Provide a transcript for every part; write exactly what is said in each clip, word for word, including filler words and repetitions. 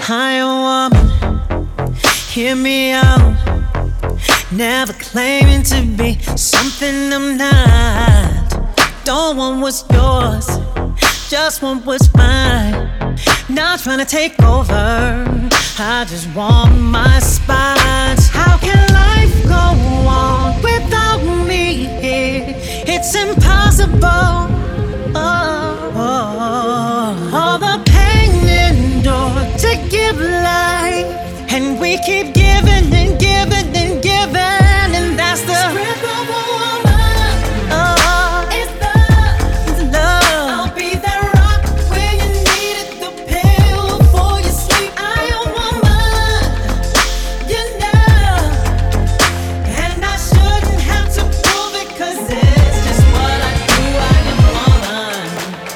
I am woman, hear me out. Never claiming to be something I'm not. Don't want what's yours, just want what's mine. Not trying to take over, I just want my spot. How can life go on without me here? It's impossible. Oh, oh, all the pain endured to give life, and we keep giving and giving and giving, and that's the strength of a woman. Oh, it's love, it's love. I'll be that rock where you need it, the pill before you sleep. I am woman, you know, and I shouldn't have to prove it, 'cause it's just what I do. I am woman.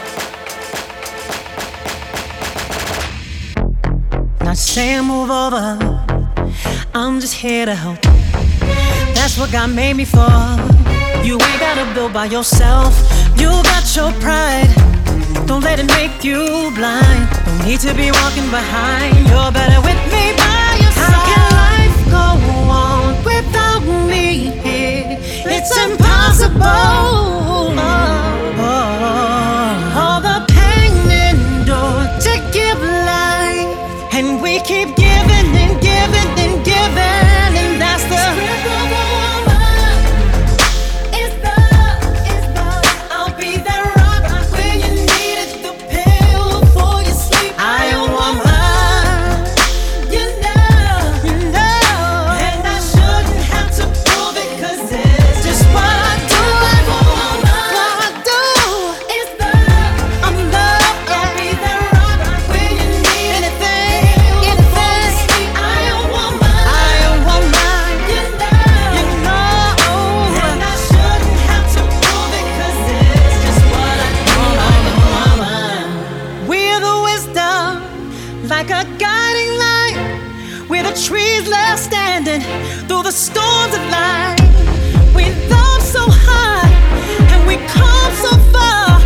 Not saying move over, I'm just here to help. That's what God made me for. You ain't gotta build by yourself. You got your pride, don't let it make you blind. Don't need to be walking behind, you're better with me by yourself. How can life go on without me here? It's impossible. Oh, oh, all the pain endured to give life, and we keep giving and giving and giving, and that's the strength of a woman. It's love, it's love. I'll be that rock where you need it, the pill before you sleep. I am woman, you know, you know, and I shouldn't have to prove it, 'cause it's just what I do. I'm a woman, what I do. It's love, I'm love. I'll be that rock where you need anything, anything. I am woman, I am woman, you know, you know, and I shouldn't have to prove it, 'cause it's just what I do. I'm a woman. We're the wisdom, like a guiding light. We're the trees left standing through the storms of life. We love so high and we come so far.